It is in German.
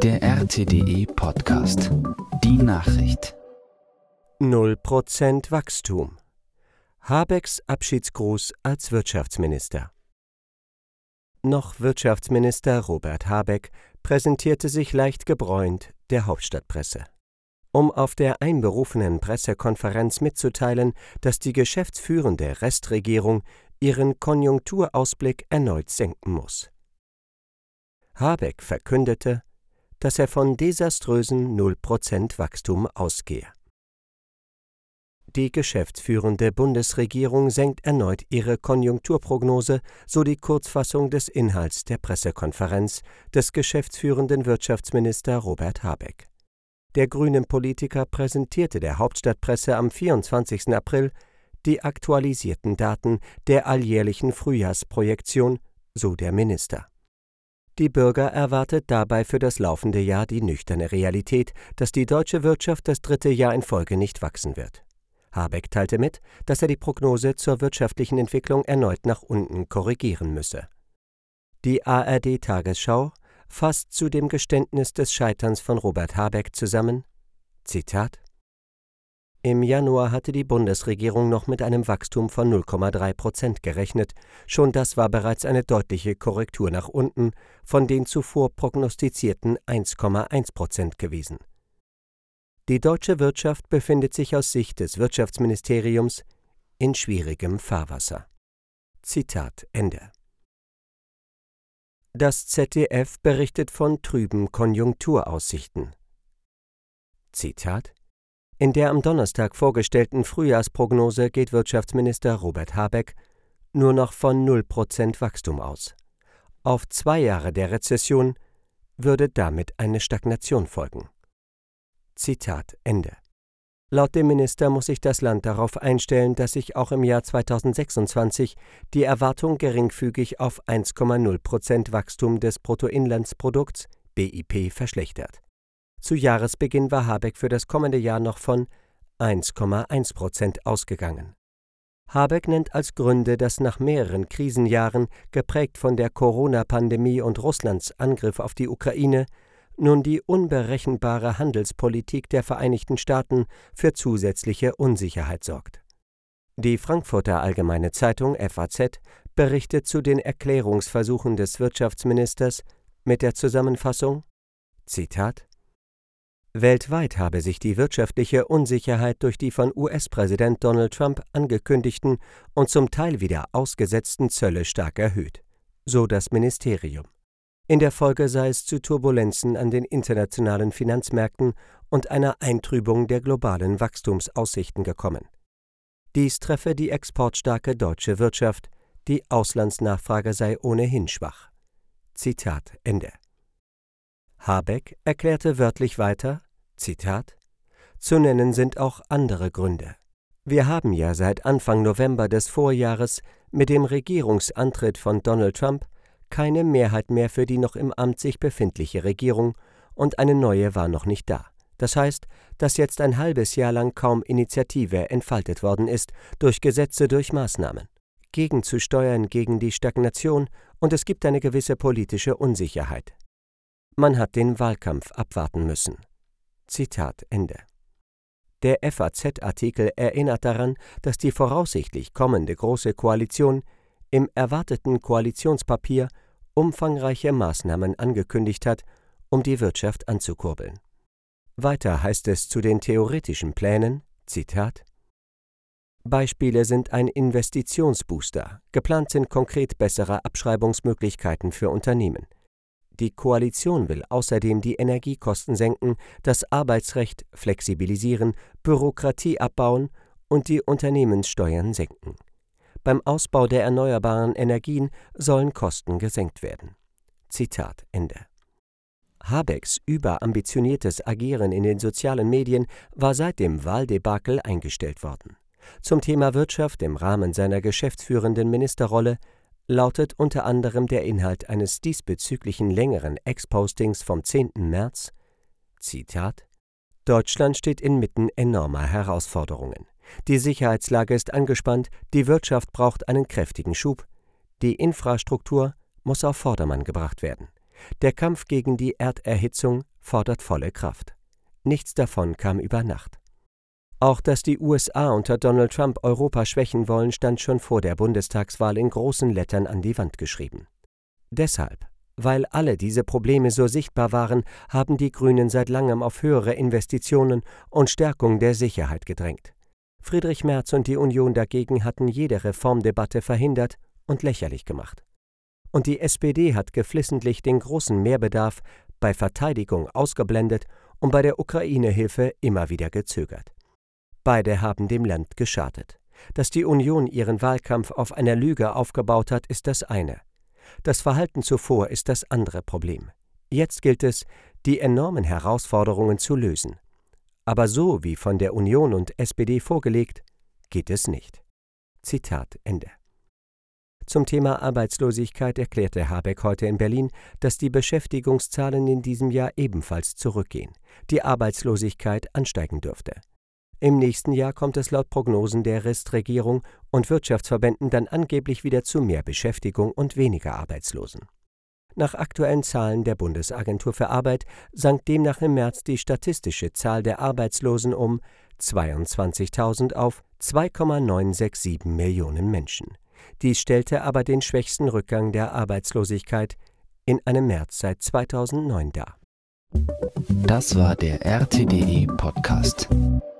Der RTDE Podcast. Die Nachricht. 0% Wachstum. Habecks Abschiedsgruß als Wirtschaftsminister. Noch Wirtschaftsminister Robert Habeck präsentierte sich leicht gebräunt der Hauptstadtpresse, um auf der einberufenen Pressekonferenz mitzuteilen, dass die geschäftsführende Restregierung ihren Konjunkturausblick erneut senken muss. Habeck verkündete, dass er von desaströsen 0% Wachstum ausgehe. Die geschäftsführende Bundesregierung senkt erneut ihre Konjunkturprognose, so die Kurzfassung des Inhalts der Pressekonferenz des geschäftsführenden Wirtschaftsminister Robert Habeck. Der Grünen-Politiker präsentierte der Hauptstadtpresse am 24. April die aktualisierten Daten der alljährlichen Frühjahrsprojektion, so der Minister. Die Bürger erwartet dabei für das laufende Jahr die nüchterne Realität, dass die deutsche Wirtschaft das 3. Jahr in Folge nicht wachsen wird. Habeck teilte mit, dass er die Prognose zur wirtschaftlichen Entwicklung erneut nach unten korrigieren müsse. Die ARD-Tagesschau fasst zu dem Geständnis des Scheiterns von Robert Habeck zusammen, Zitat: Im Januar hatte die Bundesregierung noch mit einem Wachstum von 0,3% gerechnet. Schon das war bereits eine deutliche Korrektur nach unten von den zuvor prognostizierten 1,1% gewesen. Die deutsche Wirtschaft befindet sich aus Sicht des Wirtschaftsministeriums in schwierigem Fahrwasser. Zitat Ende. Das ZDF berichtet von trüben Konjunkturaussichten. Zitat: In der am Donnerstag vorgestellten Frühjahrsprognose geht Wirtschaftsminister Robert Habeck nur noch von 0% Wachstum aus. Auf 2 Jahre der Rezession würde damit eine Stagnation folgen. Zitat Ende. Laut dem Minister muss sich das Land darauf einstellen, dass sich auch im Jahr 2026 die Erwartung geringfügig auf 1,0% Wachstum des Bruttoinlandsprodukts BIP verschlechtert. Zu Jahresbeginn war Habeck für das kommende Jahr noch von 1,1% ausgegangen. Habeck nennt als Gründe, dass nach mehreren Krisenjahren, geprägt von der Corona-Pandemie und Russlands Angriff auf die Ukraine, nun die unberechenbare Handelspolitik der Vereinigten Staaten für zusätzliche Unsicherheit sorgt. Die Frankfurter Allgemeine Zeitung FAZ berichtet zu den Erklärungsversuchen des Wirtschaftsministers mit der Zusammenfassung, Zitat: Weltweit habe sich die wirtschaftliche Unsicherheit durch die von US-Präsident Donald Trump angekündigten und zum Teil wieder ausgesetzten Zölle stark erhöht, so das Ministerium. In der Folge sei es zu Turbulenzen an den internationalen Finanzmärkten und einer Eintrübung der globalen Wachstumsaussichten gekommen. Dies treffe die exportstarke deutsche Wirtschaft, die Auslandsnachfrage sei ohnehin schwach. Zitat Ende. Habeck erklärte wörtlich weiter, Zitat: Zu nennen sind auch andere Gründe. Wir haben ja seit Anfang November des Vorjahres mit dem Regierungsantritt von Donald Trump keine Mehrheit mehr für die noch im Amt sich befindliche Regierung und eine neue war noch nicht da. Das heißt, dass jetzt ein halbes Jahr lang kaum Initiative entfaltet worden ist, durch Gesetze, durch Maßnahmen, gegenzusteuern gegen die Stagnation, und es gibt eine gewisse politische Unsicherheit. Man hat den Wahlkampf abwarten müssen. Zitat Ende. Der FAZ-Artikel erinnert daran, dass die voraussichtlich kommende Große Koalition im erwarteten Koalitionspapier umfangreiche Maßnahmen angekündigt hat, um die Wirtschaft anzukurbeln. Weiter heißt es zu den theoretischen Plänen, Zitat: Beispiele sind ein Investitionsbooster, geplant sind konkret bessere Abschreibungsmöglichkeiten für Unternehmen. Die Koalition will außerdem die Energiekosten senken, das Arbeitsrecht flexibilisieren, Bürokratie abbauen und die Unternehmenssteuern senken. Beim Ausbau der erneuerbaren Energien sollen Kosten gesenkt werden. Zitat Ende. Habecks überambitioniertes Agieren in den sozialen Medien war seit dem Wahldebakel eingestellt worden. Zum Thema Wirtschaft im Rahmen seiner geschäftsführenden Ministerrolle lautet unter anderem der Inhalt eines diesbezüglichen längeren Ex-Postings vom 10. März, Zitat: Deutschland steht inmitten enormer Herausforderungen. Die Sicherheitslage ist angespannt, die Wirtschaft braucht einen kräftigen Schub, die Infrastruktur muss auf Vordermann gebracht werden. Der Kampf gegen die Erderhitzung fordert volle Kraft. Nichts davon kam über Nacht. Auch dass die USA unter Donald Trump Europa schwächen wollen, stand schon vor der Bundestagswahl in großen Lettern an die Wand geschrieben. Deshalb, weil alle diese Probleme so sichtbar waren, haben die Grünen seit langem auf höhere Investitionen und Stärkung der Sicherheit gedrängt. Friedrich Merz und die Union dagegen hatten jede Reformdebatte verhindert und lächerlich gemacht. Und die SPD hat geflissentlich den großen Mehrbedarf bei Verteidigung ausgeblendet und bei der Ukraine-Hilfe immer wieder gezögert. Beide haben dem Land geschadet. Dass die Union ihren Wahlkampf auf einer Lüge aufgebaut hat, ist das eine. Das Verhalten zuvor ist das andere Problem. Jetzt gilt es, die enormen Herausforderungen zu lösen. Aber so wie von der Union und SPD vorgelegt, geht es nicht. Zitat Ende. Zum Thema Arbeitslosigkeit erklärte Habeck heute in Berlin, dass die Beschäftigungszahlen in diesem Jahr ebenfalls zurückgehen, die Arbeitslosigkeit ansteigen dürfte. Im nächsten Jahr kommt es laut Prognosen der Restregierung und Wirtschaftsverbänden dann angeblich wieder zu mehr Beschäftigung und weniger Arbeitslosen. Nach aktuellen Zahlen der Bundesagentur für Arbeit sank demnach im März die statistische Zahl der Arbeitslosen um 22.000 auf 2,967 Millionen Menschen. Dies stellte aber den schwächsten Rückgang der Arbeitslosigkeit in einem März seit 2009 dar. Das war der RTDE Podcast.